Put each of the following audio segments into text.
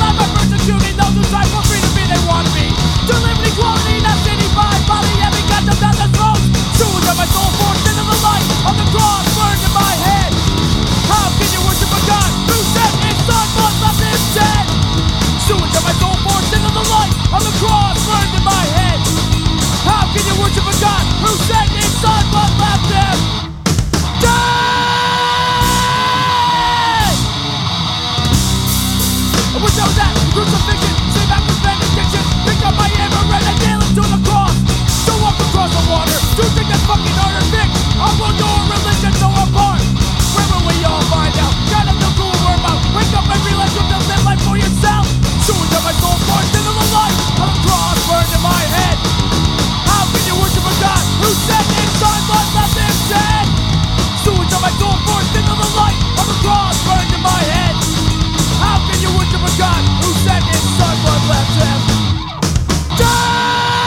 life by persecuting those who strive for freedom be they want to be. To live in equality, not city by body, having got them down the throat. Shoes of my soul forced into the light of the cross burned in my head. How can you worship a God who said his son was left him dead? Sewage of my soul forced into the light of the cross burned in my head. How can you worship a God who said his son was left him dead? I would know that crucifixion, save after benediction. Pick up my hammer and I nail it to the cross. Don't walk across the water, do think that's fucking harder, bitch. I will know a religion so apart. Where will we all find out? Gotta know who we're about. Wake up and realize you have to live life for yourself. Sewage of my soul forced into the light of the cross burned in my head. How can you worship a God who said his son was left him dead? Sewage of my soul forced into the light of the cross burned in my head. How can you worship a God who said his son was left him dead?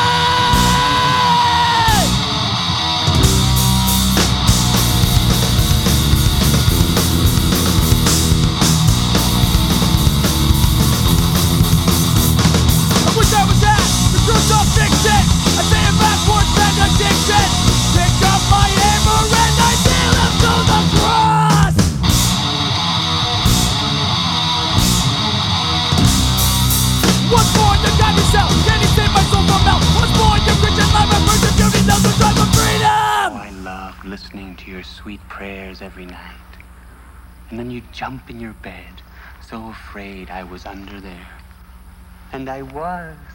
I wish I was at the crucifixion. I say it backwards, benediction. Pick up my hammer and I nail him to the cross. What's born to God yourself? Can he save my soul from hell? What's born to Christian life and persecuting those who strive for freedom? Oh, I love listening to your sweet prayers every night. And then you'd jump in your bed, so afraid I was under there. And I was.